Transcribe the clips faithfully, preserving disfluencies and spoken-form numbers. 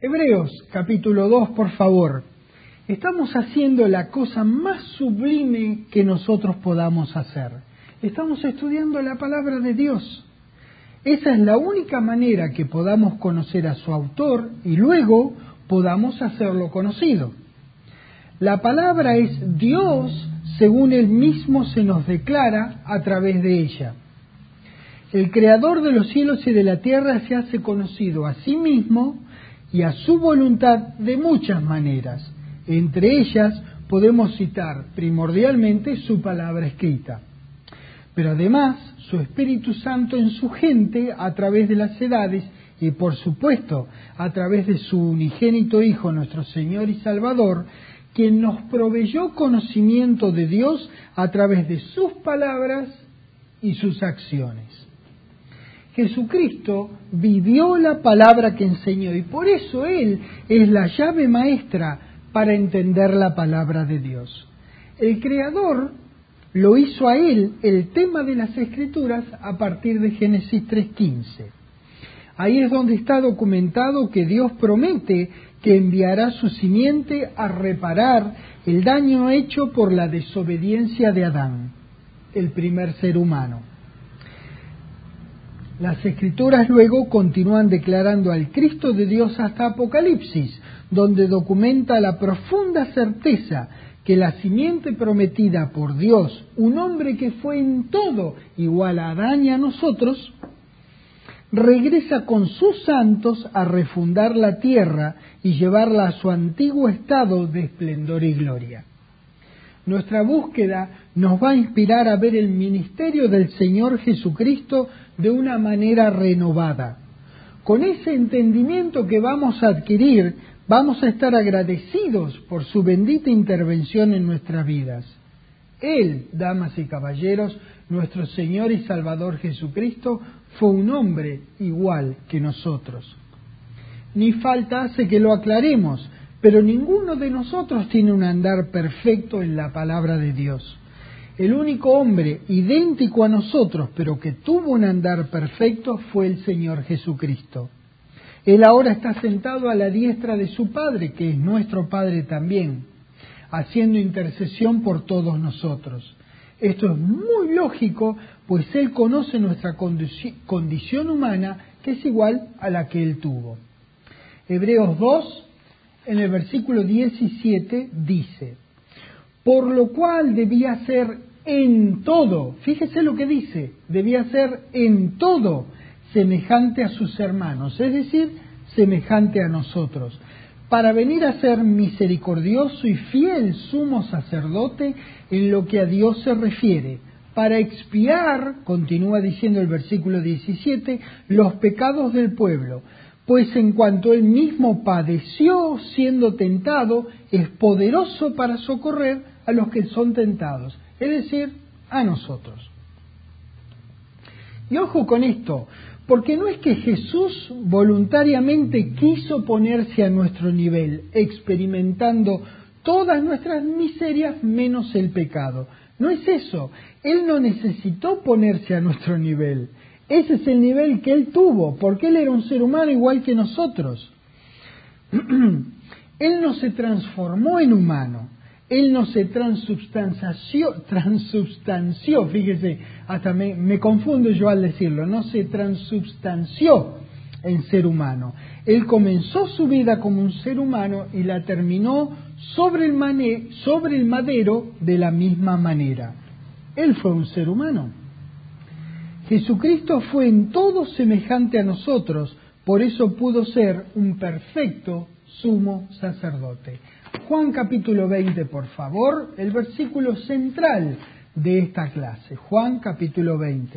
Hebreos capítulo dos, por favor. Estamos haciendo la cosa más sublime que nosotros podamos hacer. Estamos estudiando la palabra de Dios. Esa es la única manera que podamos conocer a su autor y luego podamos hacerlo conocido. La palabra es Dios según Él mismo se nos declara a través de ella. El Creador de los cielos y de la tierra se hace conocido a sí mismo y a su voluntad de muchas maneras. Entre ellas podemos citar primordialmente su palabra escrita. Pero además, su Espíritu Santo en su gente a través de las edades y por supuesto a través de su unigénito Hijo, nuestro Señor y Salvador, quien nos proveyó conocimiento de Dios a través de sus palabras y sus acciones. Jesucristo vivió la palabra que enseñó y por eso Él es la llave maestra para entender la palabra de Dios. El Creador lo hizo a Él el tema de las Escrituras a partir de Génesis tres quince. Ahí es donde está documentado que Dios promete que enviará su simiente a reparar el daño hecho por la desobediencia de Adán, el primer ser humano. Las Escrituras luego continúan declarando al Cristo de Dios hasta Apocalipsis, donde documenta la profunda certeza que la simiente prometida por Dios, un hombre que fue en todo igual a Adán y a nosotros, regresa con sus santos a refundar la tierra y llevarla a su antiguo estado de esplendor y gloria. Nuestra búsqueda nos va a inspirar a ver el ministerio del Señor Jesucristo de una manera renovada. Con ese entendimiento que vamos a adquirir, vamos a estar agradecidos por su bendita intervención en nuestras vidas. Él, damas y caballeros, nuestro Señor y Salvador Jesucristo, fue un hombre igual que nosotros. Ni falta hace que lo aclaremos, pero ninguno de nosotros tiene un andar perfecto en la palabra de Dios. El único hombre idéntico a nosotros, pero que tuvo un andar perfecto, fue el Señor Jesucristo. Él ahora está sentado a la diestra de su Padre, que es nuestro Padre también, haciendo intercesión por todos nosotros. Esto es muy lógico, pues Él conoce nuestra condición humana, que es igual a la que Él tuvo. Hebreos dos, en el versículo diecisiete, dice: por lo cual debía ser en todo, fíjese lo que dice, debía ser en todo semejante a sus hermanos, es decir, semejante a nosotros, para venir a ser misericordioso y fiel sumo sacerdote en lo que a Dios se refiere, para expiar, continúa diciendo el versículo diecisiete, los pecados del pueblo, pues en cuanto él mismo padeció siendo tentado, es poderoso para socorrer a los que son tentados, es decir, a nosotros. Y ojo con esto, porque no es que Jesús voluntariamente quiso ponerse a nuestro nivel, experimentando todas nuestras miserias menos el pecado. No es eso, Él no necesitó ponerse a nuestro nivel. Ese es el nivel que Él tuvo, porque Él era un ser humano igual que nosotros. Él no se transformó en humano, Él no se transubstanció, transubstanció, fíjese, hasta me, me confundo yo al decirlo, no se transubstanció en ser humano. Él comenzó su vida como un ser humano y la terminó sobre el, mane, sobre el madero de la misma manera. Él fue un ser humano. Jesucristo fue en todo semejante a nosotros, por eso pudo ser un perfecto sumo sacerdote. Juan capítulo veinte, por favor, el versículo central de esta clase. Juan capítulo veinte.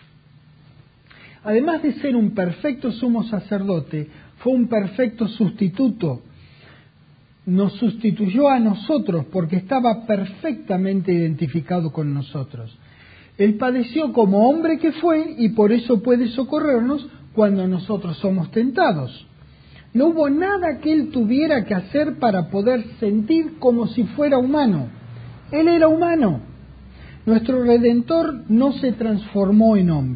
Además de ser un perfecto sumo sacerdote, fue un perfecto sustituto. Nos sustituyó a nosotros porque estaba perfectamente identificado con nosotros. Él padeció como hombre que fue y por eso puede socorrernos cuando nosotros somos tentados. No hubo nada que Él tuviera que hacer para poder sentir como si fuera humano. Él era humano. Nuestro Redentor no se transformó en hombre.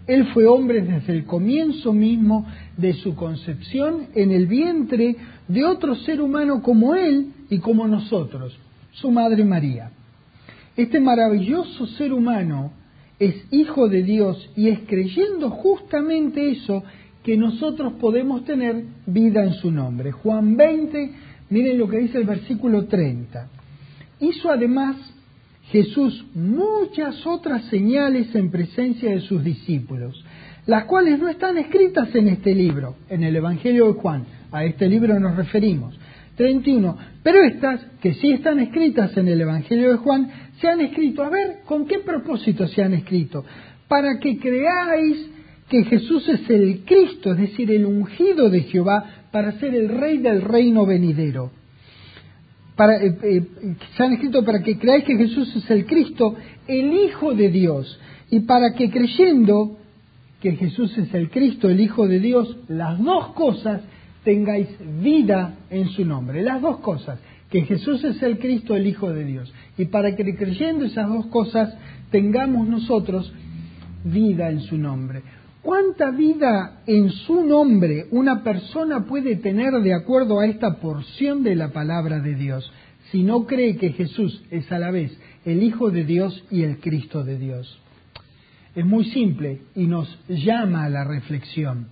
Él fue hombre desde el comienzo mismo de su concepción en el vientre de otro ser humano como Él y como nosotros, su Madre María. Este maravilloso ser humano es hijo de Dios y es creyendo justamente eso que nosotros podemos tener vida en su nombre. Juan veinte, miren lo que dice el versículo treinta. Hizo además Jesús muchas otras señales en presencia de sus discípulos, las cuales no están escritas en este libro, en el Evangelio de Juan. A este libro nos referimos. treinta y uno. Pero estas, que sí están escritas en el Evangelio de Juan, se han escrito. A ver, ¿con qué propósito se han escrito? Para que creáis que Jesús es el Cristo, es decir, el ungido de Jehová, para ser el Rey del reino venidero. Para, eh, eh, se han escrito para que creáis que Jesús es el Cristo, el Hijo de Dios, y para que creyendo que Jesús es el Cristo, el Hijo de Dios, las dos cosas, tengáis vida en su nombre. Las dos cosas, que Jesús es el Cristo, el Hijo de Dios, y para que creyendo esas dos cosas, tengamos nosotros vida en su nombre. ¿Cuánta vida en su nombre una persona puede tener de acuerdo a esta porción de la palabra de Dios, si no cree que Jesús es a la vez el Hijo de Dios y el Cristo de Dios? Es muy simple y nos llama a la reflexión.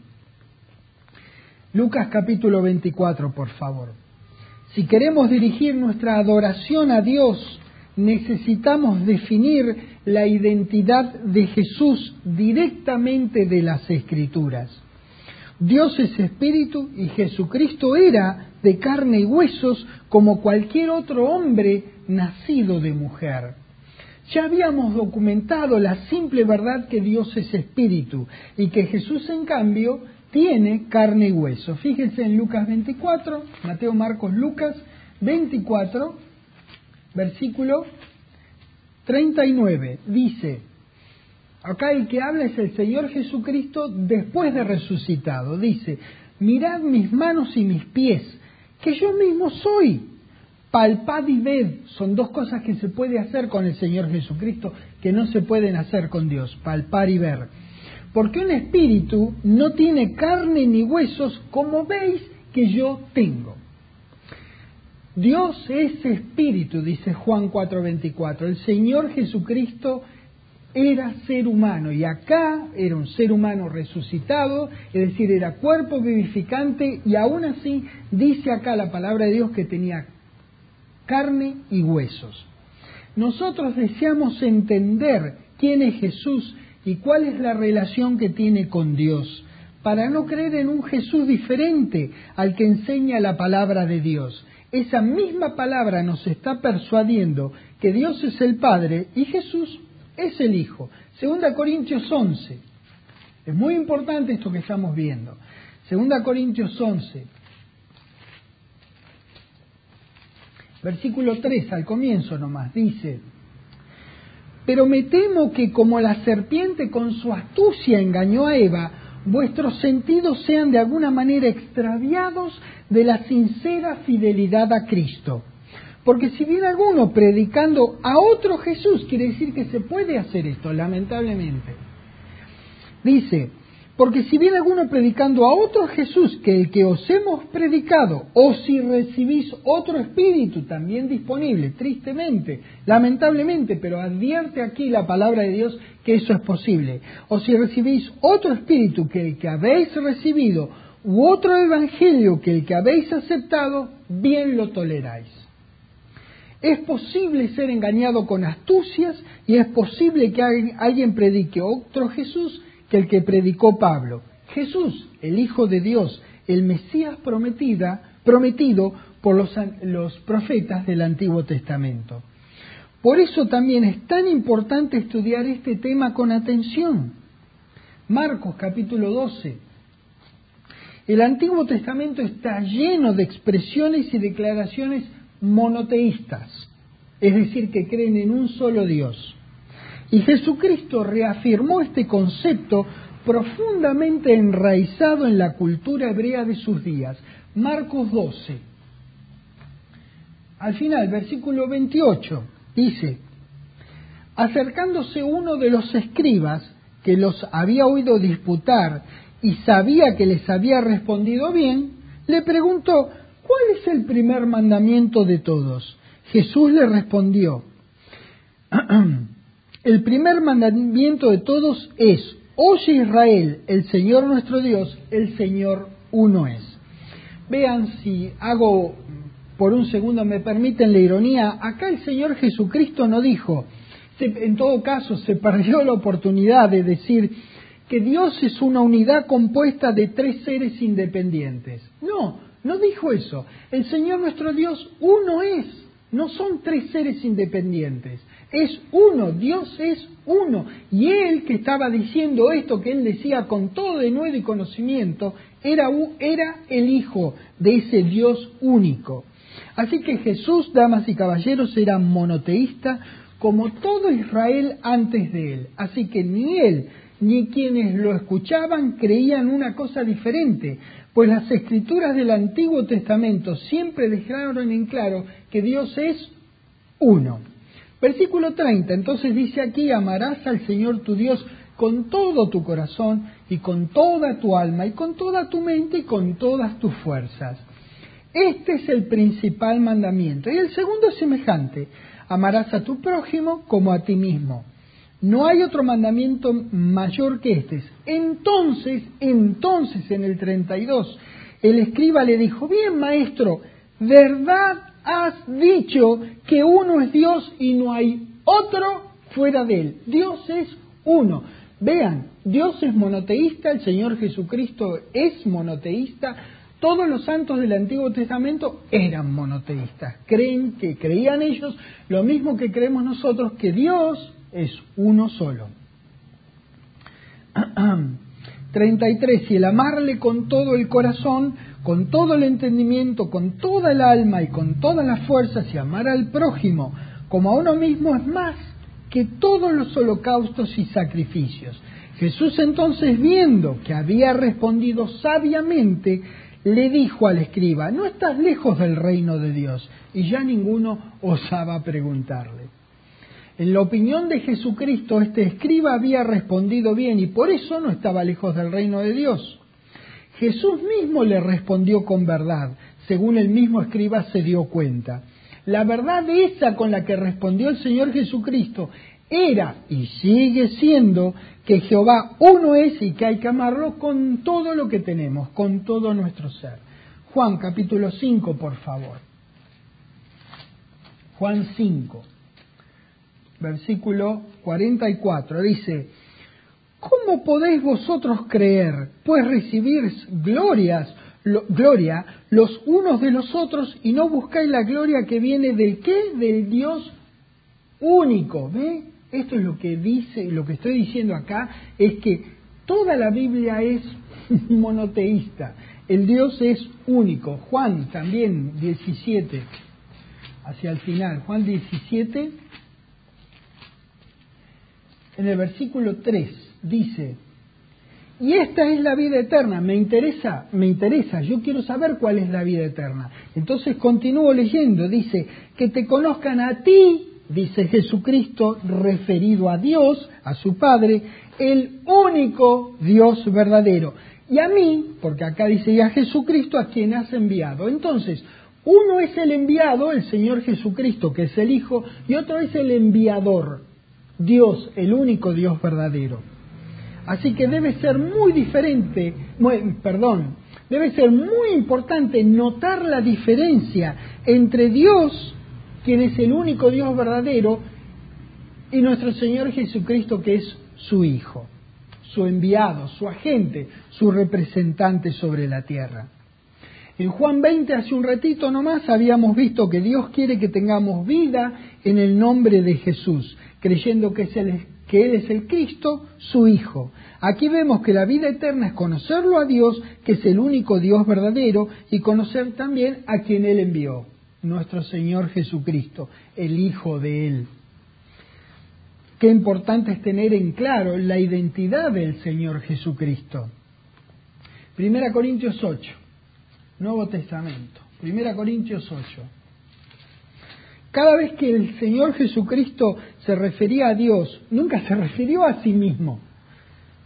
Lucas capítulo veinticuatro, por favor. Si queremos dirigir nuestra adoración a Dios, necesitamos definir la identidad de Jesús directamente de las Escrituras. Dios es espíritu y Jesucristo era de carne y huesos como cualquier otro hombre nacido de mujer. Ya habíamos documentado la simple verdad que Dios es espíritu y que Jesús, en cambio, tiene carne y hueso. Fíjense en Lucas veinticuatro, Mateo, Marcos, Lucas veinticuatro, versículo treinta y nueve. Dice, acá el que habla es el Señor Jesucristo después de resucitado. Dice, mirad mis manos y mis pies, que yo mismo soy. Palpad y ved. Son dos cosas que se puede hacer con el Señor Jesucristo que no se pueden hacer con Dios, palpar y ver. Porque un espíritu no tiene carne ni huesos, como veis que yo tengo. Dios es espíritu, dice Juan cuatro veinticuatro. El Señor Jesucristo era ser humano, y acá era un ser humano resucitado, es decir, era cuerpo vivificante, y aún así dice acá la palabra de Dios que tenía carne y huesos. Nosotros deseamos entender quién es Jesús y cuál es la relación que tiene con Dios, para no creer en un Jesús diferente al que enseña la palabra de Dios. Esa misma palabra nos está persuadiendo que Dios es el Padre y Jesús es el Hijo. Segunda Corintios once. Es muy importante esto que estamos viendo. Segunda Corintios once. Versículo tres, al comienzo nomás, dice: pero me temo que como la serpiente con su astucia engañó a Eva, vuestros sentidos sean de alguna manera extraviados de la sincera fidelidad a Cristo. Porque si viene alguno predicando a otro Jesús, quiere decir que se puede hacer esto, lamentablemente. Dice, porque si viene alguno predicando a otro Jesús que el que os hemos predicado, o si recibís otro espíritu también disponible, tristemente, lamentablemente, pero advierte aquí la palabra de Dios que eso es posible, o si recibís otro espíritu que el que habéis recibido, u otro evangelio que el que habéis aceptado, bien lo toleráis. Es posible ser engañado con astucias y es posible que alguien predique otro Jesús que el que predicó Pablo. Jesús, el Hijo de Dios, el Mesías prometida, prometido por los, los profetas del Antiguo Testamento. Por eso también es tan importante estudiar este tema con atención. Marcos capítulo doce. El Antiguo Testamento está lleno de expresiones y declaraciones monoteístas, es decir, que creen en un solo Dios. Y Jesucristo reafirmó este concepto profundamente enraizado en la cultura hebrea de sus días. Marcos doce. Al final, versículo veintiocho, dice: acercándose uno de los escribas, que los había oído disputar y sabía que les había respondido bien, le preguntó: ¿cuál es el primer mandamiento de todos? Jesús le respondió: el primer mandamiento de todos es: oye Israel, el Señor nuestro Dios, el Señor uno es. Vean, si hago por un segundo, me permiten la ironía, acá el Señor Jesucristo no dijo, en todo caso se perdió la oportunidad de decir que Dios es una unidad compuesta de tres seres independientes. No, no dijo eso. El Señor nuestro Dios uno es, no son tres seres independientes. Es uno, Dios es uno. Y Él que estaba diciendo esto, que Él decía con todo denuedo y conocimiento, era, era el Hijo de ese Dios único. Así que Jesús, damas y caballeros, era monoteísta como todo Israel antes de Él. Así que ni Él ni quienes lo escuchaban creían una cosa diferente, pues las Escrituras del Antiguo Testamento siempre dejaron en claro que Dios es uno. Versículo treinta, entonces dice aquí: amarás al Señor tu Dios con todo tu corazón y con toda tu alma y con toda tu mente y con todas tus fuerzas. Este es el principal mandamiento. Y el segundo es semejante: amarás a tu prójimo como a ti mismo. No hay otro mandamiento mayor que este. Entonces, entonces en el treinta y dos, el escriba le dijo: bien, maestro, ¿verdad has dicho que uno es Dios y no hay otro fuera de él? Dios es uno. Vean, Dios es monoteísta, el Señor Jesucristo es monoteísta, todos los santos del Antiguo Testamento eran monoteístas. Creen que creían ellos lo mismo que creemos nosotros, que Dios es uno solo. treinta y tres. Y el amarle con todo el corazón, con todo el entendimiento, con toda el alma y con todas las fuerzas, y amar al prójimo como a uno mismo, es más que todos los holocaustos y sacrificios. Jesús entonces, viendo que había respondido sabiamente, le dijo al escriba: no estás lejos del reino de Dios. Y ya ninguno osaba preguntarle. En la opinión de Jesucristo, este escriba había respondido bien y por eso no estaba lejos del reino de Dios. Jesús mismo le respondió con verdad, según el mismo escriba se dio cuenta. La verdad esa con la que respondió el Señor Jesucristo era y sigue siendo que Jehová uno es y que hay que amarlo con todo lo que tenemos, con todo nuestro ser. Juan capítulo cinco, por favor. Juan cinco. Versículo cuarenta y cuatro, dice: ¿cómo podéis vosotros creer, pues recibir glorias, lo, gloria los unos de los otros y no buscáis la gloria que viene del qué? Del Dios único. ¿Ve? Esto es lo que dice, lo que estoy diciendo acá, es que toda la Biblia es monoteísta. El Dios es único. Juan también diecisiete, hacia el final, Juan diecisiete. En el versículo tres dice: y esta es la vida eterna. Me interesa, me interesa, yo quiero saber cuál es la vida eterna. Entonces continúo leyendo, dice: que te conozcan a ti, dice Jesucristo, referido a Dios, a su Padre, el único Dios verdadero. Y a mí, porque acá dice y a Jesucristo, a quien has enviado. Entonces, uno es el enviado, el Señor Jesucristo, que es el Hijo, y otro es el enviador, Dios, el único Dios verdadero. Así que debe ser muy diferente, muy, perdón, debe ser muy importante notar la diferencia entre Dios, quien es el único Dios verdadero, y nuestro Señor Jesucristo, que es su Hijo, su enviado, su agente, su representante sobre la tierra. En Juan veinte, hace un ratito nomás, habíamos visto que Dios quiere que tengamos vida en el nombre de Jesús, creyendo que, es el, que Él es el Cristo, su Hijo. Aquí vemos que la vida eterna es conocerlo a Dios, que es el único Dios verdadero, y conocer también a quien Él envió, nuestro Señor Jesucristo, el Hijo de Él. Qué importante es tener en claro la identidad del Señor Jesucristo. Primera Corintios ocho, Nuevo Testamento, Primera Corintios ocho. Cada vez que el Señor Jesucristo se refería a Dios, nunca se refirió a sí mismo.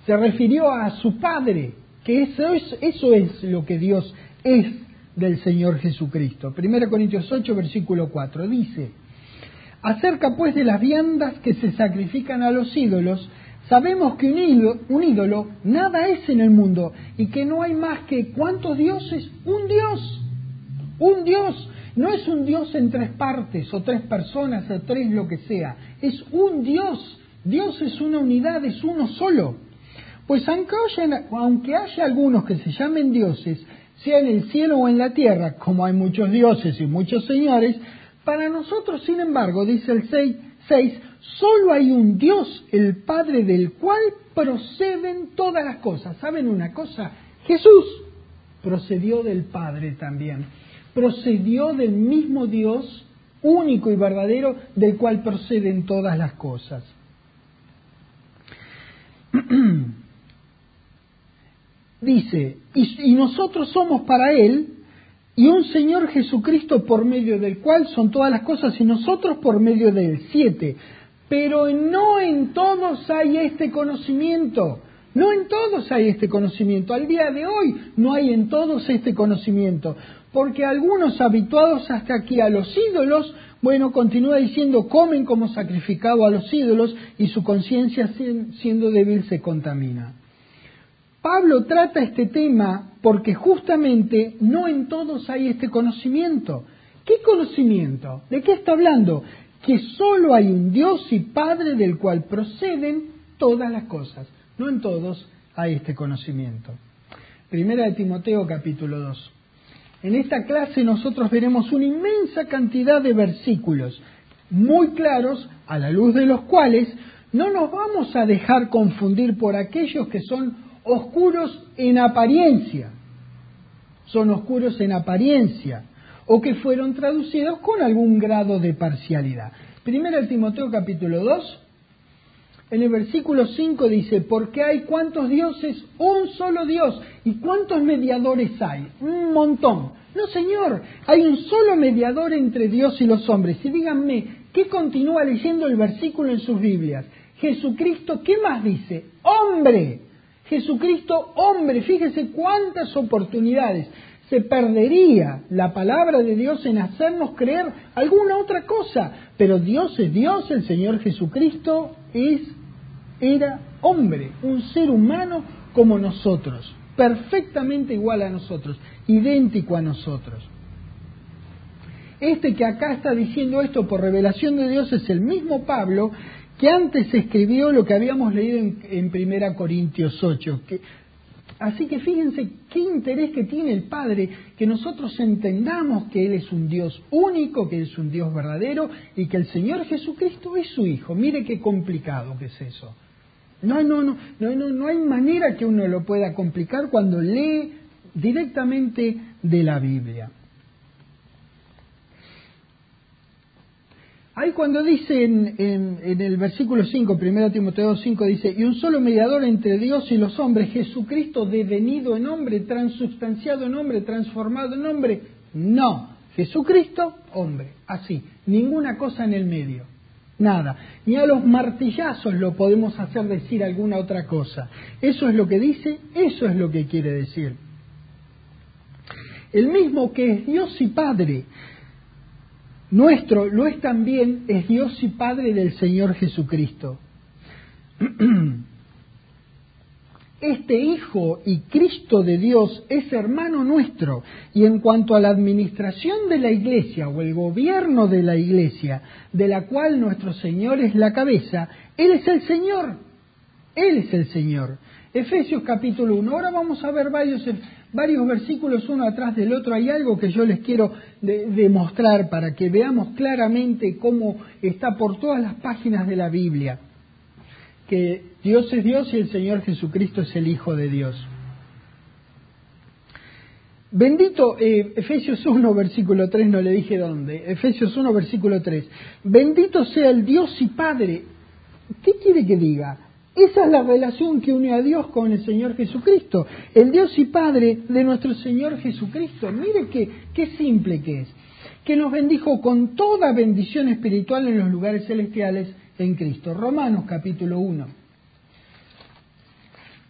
Se refirió a su Padre, que eso es, eso es lo que Dios es del Señor Jesucristo. Primera Corintios ocho, versículo cuatro, dice: acerca pues de las viandas que se sacrifican a los ídolos, sabemos que un ídolo, un ídolo nada es en el mundo, y que no hay más que ¿cuántos dioses? Un Dios, un Dios. No es un Dios en tres partes, o tres personas, o tres lo que sea. Es un Dios. Dios es una unidad, es uno solo. Pues aunque haya, aunque haya algunos que se llamen dioses, sea en el cielo o en la tierra, como hay muchos dioses y muchos señores, para nosotros, sin embargo, dice el seis, solo hay un Dios, el Padre, del cual proceden todas las cosas. ¿Saben una cosa? Jesús procedió del Padre también. Procedió del mismo Dios, único y verdadero, del cual proceden todas las cosas. Dice, y, y nosotros somos para Él, y un Señor Jesucristo por medio del cual son todas las cosas, y nosotros por medio de Él. Siete, pero no en todos hay este conocimiento, no en todos hay este conocimiento, al día de hoy no hay en todos este conocimiento, porque algunos habituados hasta aquí a los ídolos, bueno, continúa diciendo, comen como sacrificado a los ídolos, y su conciencia siendo débil se contamina. Pablo trata este tema porque justamente no en todos hay este conocimiento. ¿Qué conocimiento? ¿De qué está hablando? Que solo hay un Dios y Padre del cual proceden todas las cosas. No en todos hay este conocimiento. Primera de Timoteo capítulo dos. En esta clase nosotros veremos una inmensa cantidad de versículos muy claros, a la luz de los cuales no nos vamos a dejar confundir por aquellos que son oscuros en apariencia, son oscuros en apariencia, o que fueron traducidos con algún grado de parcialidad. Primera de Timoteo capítulo dos, en el versículo cinco dice, porque hay cuántos dioses, un solo Dios, y cuántos mediadores hay, un montón. No señor, hay un solo mediador entre Dios y los hombres. Y díganme, ¿qué continúa leyendo el versículo en sus Biblias? Jesucristo, ¿qué más dice? ¡Hombre! Jesucristo, hombre, fíjese cuántas oportunidades se perdería la palabra de Dios en hacernos creer alguna otra cosa, pero Dios es Dios, el Señor Jesucristo es, era hombre, un ser humano como nosotros, perfectamente igual a nosotros, idéntico a nosotros. Este que acá está diciendo esto por revelación de Dios es el mismo Pablo que antes escribió lo que habíamos leído en, en Primera Corintios ocho. Que, así que fíjense qué interés que tiene el Padre, que nosotros entendamos que Él es un Dios único, que es un Dios verdadero, y que el Señor Jesucristo es su Hijo. Mire qué complicado que es eso. No, no, no, no, no, no hay manera que uno lo pueda complicar cuando lee directamente de la Biblia. Ahí cuando dice en, en, en el versículo cinco, Primera Timoteo cinco, dice, y un solo mediador entre Dios y los hombres, Jesucristo devenido en hombre, transubstanciado en hombre, transformado en hombre. No, Jesucristo, hombre, así, ninguna cosa en el medio, nada. Ni a los martillazos lo podemos hacer decir alguna otra cosa. Eso es lo que dice, eso es lo que quiere decir. El mismo que es Dios y Padre nuestro, lo es también, es Dios y Padre del Señor Jesucristo. Este Hijo y Cristo de Dios es hermano nuestro, y en cuanto a la administración de la Iglesia o el gobierno de la Iglesia, de la cual nuestro Señor es la cabeza, Él es el Señor, Él es el Señor. Efesios capítulo uno, ahora vamos a ver varios, varios versículos uno atrás del otro. Hay algo que yo les quiero de, demostrar para que veamos claramente cómo está por todas las páginas de la Biblia, que Dios es Dios y el Señor Jesucristo es el Hijo de Dios. Bendito, eh, Efesios uno, versículo tres, no le dije dónde, Efesios uno, versículo tres, bendito sea el Dios y Padre. ¿Qué quiere que diga? Esa es la relación que une a Dios con el Señor Jesucristo, el Dios y Padre de nuestro Señor Jesucristo. Mire qué, qué simple que es, que nos bendijo con toda bendición espiritual en los lugares celestiales en Cristo. Romanos capítulo uno.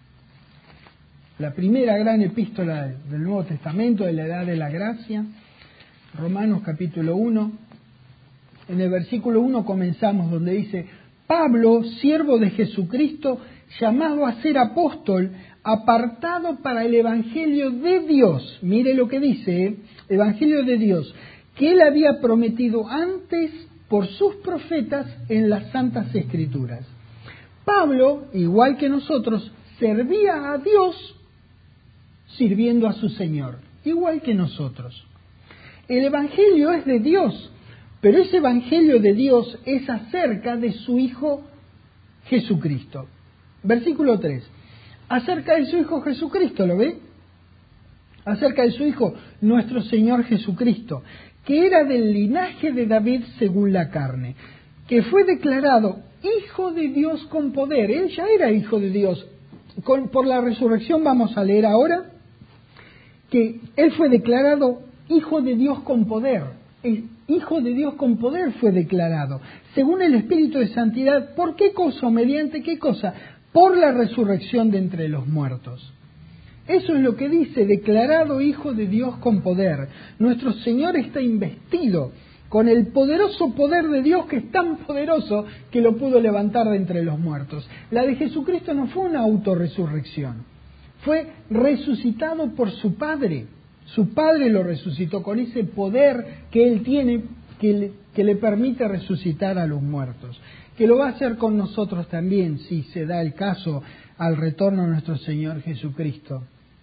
la primera gran epístola del Nuevo Testamento, de la Edad de la Gracia, Romanos capítulo uno. En el versículo uno comenzamos donde dice: Pablo, siervo de Jesucristo, llamado a ser apóstol, apartado para el Evangelio de Dios. Mire lo que dice, ¿eh? Evangelio de Dios, que él había prometido antes por sus profetas en las Santas Escrituras. Pablo, igual que nosotros, servía a Dios sirviendo a su Señor, igual que nosotros. El Evangelio es de Dios, pero ese Evangelio de Dios es acerca de su Hijo Jesucristo. Versículo tres. Acerca de su Hijo Jesucristo, ¿lo ve? Acerca de su Hijo, nuestro Señor Jesucristo, que era del linaje de David según la carne, que fue declarado Hijo de Dios con poder. Él ya era Hijo de Dios. Con, por la resurrección vamos a leer ahora que Él fue declarado Hijo de Dios con poder. El Hijo de Dios con poder fue declarado, según el Espíritu de Santidad. ¿Por qué cosa? ¿Mediante qué cosa? Por la resurrección de entre los muertos. Eso es lo que dice, declarado Hijo de Dios con poder. Nuestro Señor está investido con el poderoso poder de Dios, que es tan poderoso que lo pudo levantar de entre los muertos. La de Jesucristo no fue una autorresurrección, fue resucitado por su Padre. Su Padre lo resucitó con ese poder que Él tiene, que le, que le permite resucitar a los muertos. Que lo va a hacer con nosotros también, si se da el caso, al retorno de nuestro Señor Jesucristo.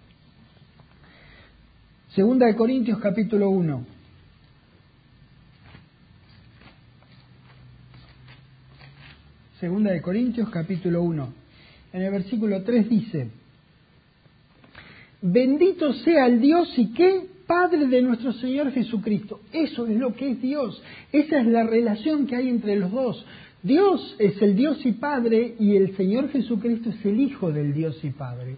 Segunda de Corintios capítulo uno. Segunda de Corintios capítulo uno. En el versículo tres dice: Bendito sea el Dios y qué Padre de nuestro Señor Jesucristo. Eso es lo que es Dios. Esa es la relación que hay entre los dos. Dios es el Dios y Padre, y el Señor Jesucristo es el Hijo del Dios y Padre.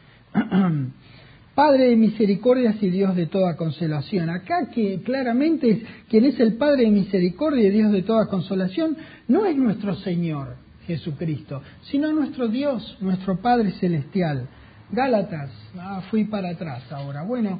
Padre de misericordias y Dios de toda consolación. Acá que claramente es quien es el Padre de misericordia y Dios de toda consolación, no es nuestro Señor Jesucristo, sino nuestro Dios, nuestro Padre celestial. Gálatas, ah, fui para atrás ahora. Bueno,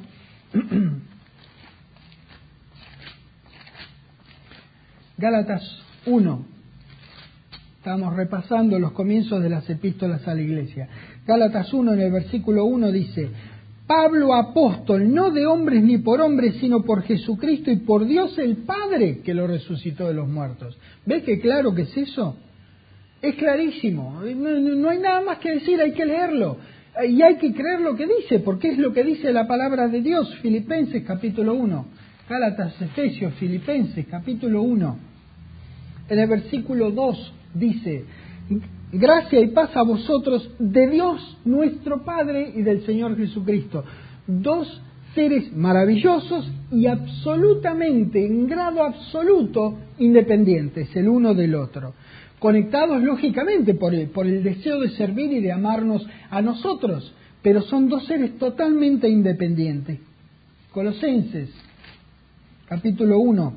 Gálatas uno. Estamos repasando los comienzos de las epístolas a la iglesia. Gálatas uno, en el versículo uno dice: Pablo, apóstol, no de hombres ni por hombres, sino por Jesucristo y por Dios el Padre, que lo resucitó de los muertos. ¿Ves qué claro que es eso? Es clarísimo. No, no hay nada más que decir, hay que leerlo. Y hay que creer lo que dice, porque es lo que dice la palabra de Dios. Filipenses capítulo uno. Gálatas, Efesios, Filipenses capítulo uno. En el versículo dos dice: gracia y paz a vosotros de Dios nuestro Padre y del Señor Jesucristo. Dos seres maravillosos y absolutamente, en grado absoluto, independientes el uno del otro. Conectados lógicamente por el, por el deseo de servir y de amarnos a nosotros, pero son dos seres totalmente independientes. Colosenses, capítulo uno,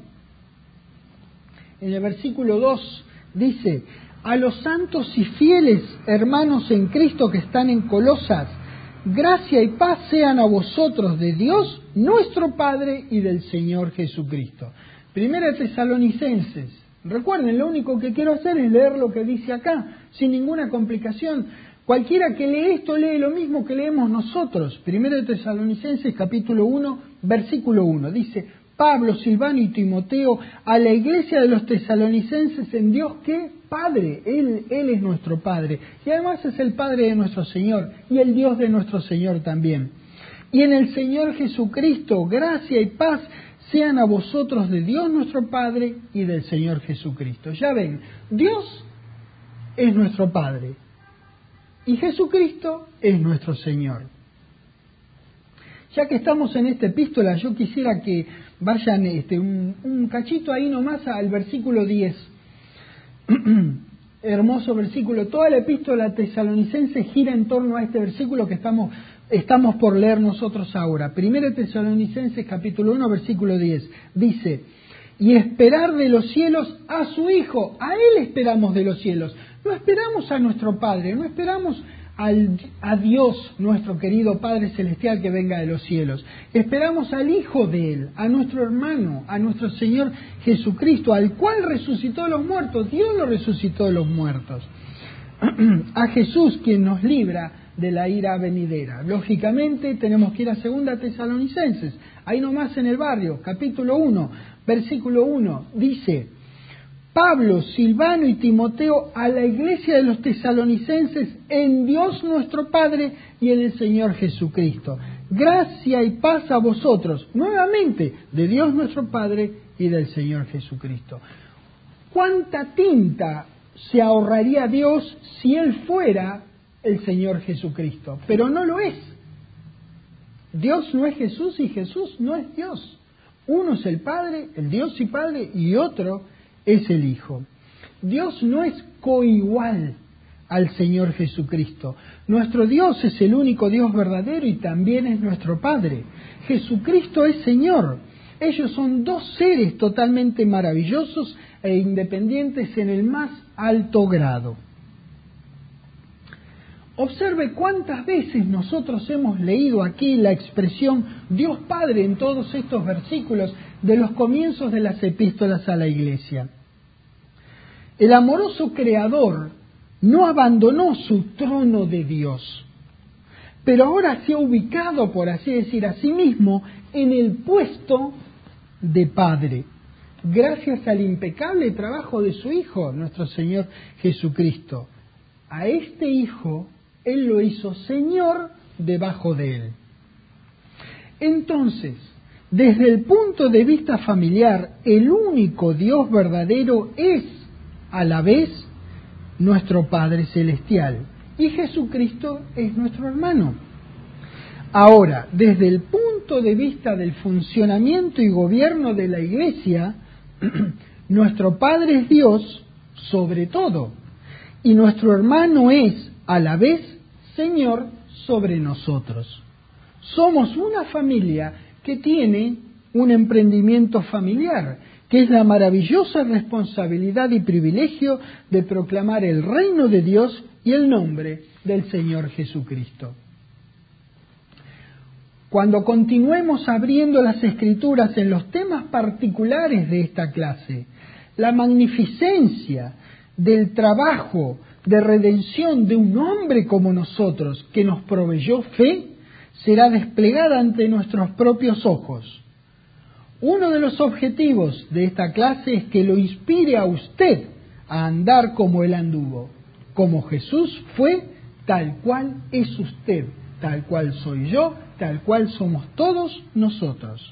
en el versículo dos dice: a los santos y fieles hermanos en Cristo que están en Colosas, gracia y paz sean a vosotros de Dios, nuestro Padre, y del Señor Jesucristo. Primera Tesalonicenses. Recuerden, lo único que quiero hacer es leer lo que dice acá, sin ninguna complicación. Cualquiera que lee esto lee lo mismo que leemos nosotros. Primera Tesalonicenses capítulo uno, versículo uno. Dice: Pablo, Silvano y Timoteo, a la iglesia de los tesalonicenses en Dios, que Padre, Él, Él es nuestro Padre. Y además es el Padre de nuestro Señor y el Dios de nuestro Señor también. Y en el Señor Jesucristo, gracia y paz sean a vosotros de Dios nuestro Padre y del Señor Jesucristo. Ya ven, Dios es nuestro Padre y Jesucristo es nuestro Señor. Ya que estamos en esta epístola, yo quisiera que vayan este, un, un cachito ahí nomás al versículo diez. Hermoso versículo. Toda la epístola tesalonicense gira en torno a este versículo que estamos, estamos por leer nosotros ahora. Primera Tesalonicenses capítulo uno, versículo diez. Dice: y esperar de los cielos a su Hijo. A Él esperamos de los cielos. No esperamos a nuestro Padre, no esperamos al, a Dios, nuestro querido Padre Celestial que venga de los cielos. Esperamos al Hijo de Él, a nuestro hermano, a nuestro Señor Jesucristo, al cual resucitó de los muertos. Dios lo resucitó de los muertos. A Jesús, quien nos libra de la ira venidera. Lógicamente tenemos que ir a Segunda Tesalonicenses, ahí nomás en el barrio, capítulo uno, versículo uno, dice: Pablo, Silvano y Timoteo a la iglesia de los tesalonicenses en Dios nuestro Padre y en el Señor Jesucristo. Gracia y paz a vosotros, nuevamente, de Dios nuestro Padre y del Señor Jesucristo. ¿Cuánta tinta se ahorraría Dios si Él fuera el Señor Jesucristo? Pero no lo es. Dios no es Jesús y Jesús no es Dios. Uno es el Padre, el Dios y Padre, y otro es el Hijo. Dios no es coigual al Señor Jesucristo. Nuestro Dios es el único Dios verdadero y también es nuestro Padre. Jesucristo es Señor. Ellos son dos seres totalmente maravillosos e independientes en el más alto grado. Observe cuántas veces nosotros hemos leído aquí la expresión Dios Padre en todos estos versículos de los comienzos de las epístolas a la iglesia. El amoroso Creador no abandonó su trono de Dios, pero ahora se ha ubicado, por así decir, a sí mismo en el puesto de Padre, gracias al impecable trabajo de su Hijo, nuestro Señor Jesucristo. A este Hijo Él lo hizo Señor debajo de Él. Entonces, desde el punto de vista familiar, el único Dios verdadero es, a la vez, nuestro Padre Celestial, y Jesucristo es nuestro hermano. Ahora, desde el punto de vista del funcionamiento y gobierno de la Iglesia, nuestro Padre es Dios sobre todo, y nuestro hermano es, a la vez, Señor sobre nosotros. Somos una familia que tiene un emprendimiento familiar, que es la maravillosa responsabilidad y privilegio de proclamar el reino de Dios y el nombre del Señor Jesucristo. Cuando continuemos abriendo las Escrituras en los temas particulares de esta clase, la magnificencia del trabajo de redención de un hombre como nosotros, que nos proveyó fe, será desplegada ante nuestros propios ojos. Uno de los objetivos de esta clase es que lo inspire a usted a andar como Él anduvo, como Jesús fue, tal cual es usted, tal cual soy yo, tal cual somos todos nosotros.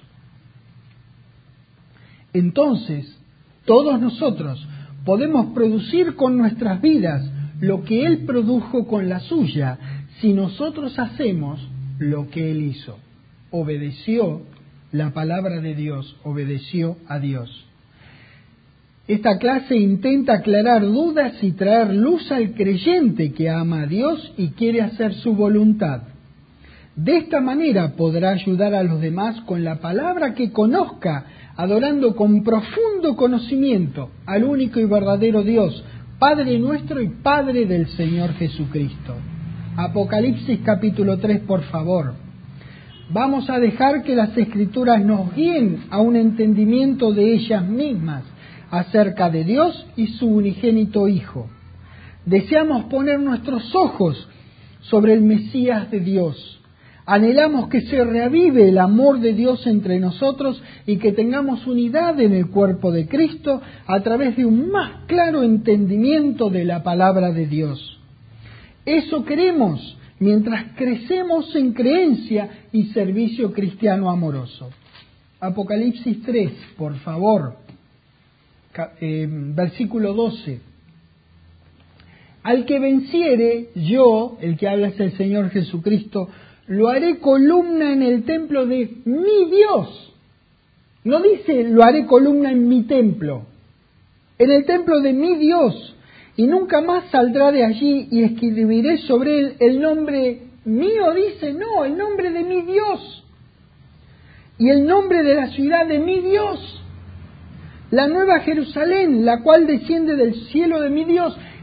Entonces, todos nosotros podemos producir con nuestras vidas lo que Él produjo con la suya, si nosotros hacemos lo que Él hizo. Obedeció la palabra de Dios, obedeció a Dios. Esta clase intenta aclarar dudas y traer luz al creyente que ama a Dios y quiere hacer su voluntad. De esta manera podrá ayudar a los demás con la palabra que conozca, adorando con profundo conocimiento al único y verdadero Dios, Padre nuestro y Padre del Señor Jesucristo. Apocalipsis capítulo tres, por favor. Vamos a dejar que las Escrituras nos guíen a un entendimiento de ellas mismas acerca de Dios y su unigénito Hijo. Deseamos poner nuestros ojos sobre el Mesías de Dios. Anhelamos que se reavive el amor de Dios entre nosotros y que tengamos unidad en el cuerpo de Cristo a través de un más claro entendimiento de la palabra de Dios. Eso queremos mientras crecemos en creencia y servicio cristiano amoroso. Apocalipsis tres, por favor, eh, versículo doce. Al que venciere, yo, el que habla es el Señor Jesucristo, lo haré columna en el templo de mi Dios. No dice, lo haré columna en mi templo. En el templo de mi Dios. Y nunca más saldrá de allí y escribiré sobre él el nombre mío, dice, no, el nombre de mi Dios. Y el nombre de la ciudad de mi Dios. La nueva Jerusalén, la cual desciende del cielo de mi Dios,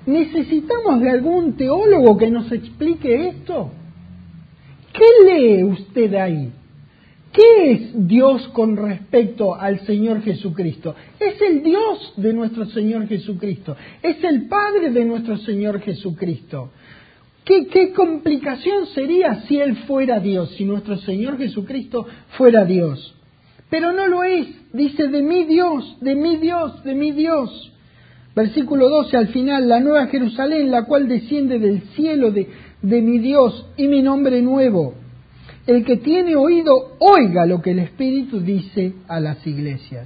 ¿Necesitamos de algún teólogo que nos explique esto? ¿Qué lee usted ahí? ¿Qué es Dios con respecto al Señor Jesucristo? Es el Dios de nuestro Señor Jesucristo. Es el Padre de nuestro Señor Jesucristo. ¿Qué, qué complicación sería si Él fuera Dios, si nuestro Señor Jesucristo fuera Dios? Pero no lo es. Dice, de mi Dios, de mi Dios, de mi Dios. Versículo doce, al final, la nueva Jerusalén, la cual desciende del cielo de, de mi Dios y mi nombre nuevo. El que tiene oído, oiga lo que el Espíritu dice a las iglesias.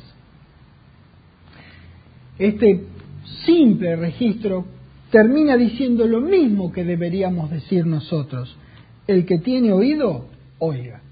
Este simple registro termina diciendo lo mismo que deberíamos decir nosotros. El que tiene oído, oiga.